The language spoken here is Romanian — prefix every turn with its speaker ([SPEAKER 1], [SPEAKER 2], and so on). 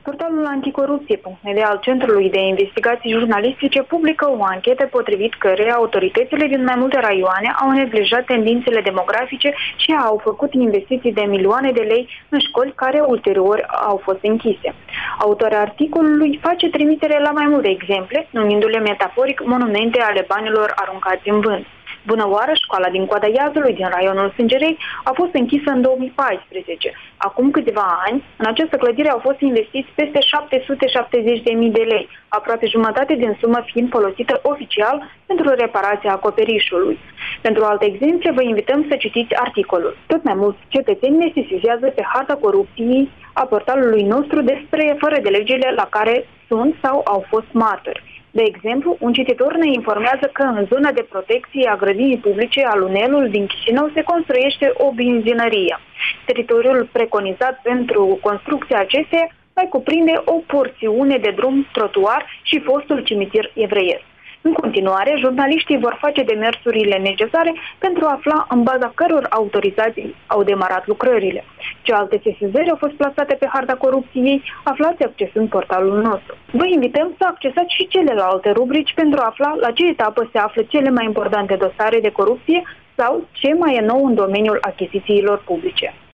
[SPEAKER 1] Portalul anticorupție.md al Centrului de Investigații Jurnalistice publică o anchetă potrivit căreia autoritățile din mai multe raioane au neglijat tendințele demografice și au făcut investiții de milioane de lei în școli care ulterior au fost închise. Autorul articolului face trimitere la mai multe exemple, numindu-le metaforic monumente ale banilor aruncați în vânt. Bună oară, școala din Coada Iazului, din raionul Sângerei, a fost închisă în 2014. Acum câțiva ani, în această clădire au fost investiți peste 770.000 de lei, aproape jumătate din sumă fiind folosită oficial pentru reparația acoperișului. Pentru alte exemple, vă invităm să citiți articolul. Tot mai mulți cetățeni ne sesizează pe harta corupției a portalului nostru despre fără de legile la care sunt sau au fost martori. De exemplu, un cititor ne informează că în zona de protecție a grădinii publice al Lunelul din Chișinău se construiește o benzinărie. Teritoriul preconizat pentru construcția acesteia mai cuprinde o porțiune de drum, trotuar și fostul cimitir evreiesc. În continuare, jurnaliștii vor face demersurile necesare pentru a afla în baza căror autorizații au demarat lucrările. Ce alte sesizări au fost plasate pe harta corupției, aflați accesând portalul nostru. Vă invităm să accesați și celelalte rubrici pentru a afla la ce etapă se află cele mai importante dosare de corupție sau ce mai e nou în domeniul achizițiilor publice.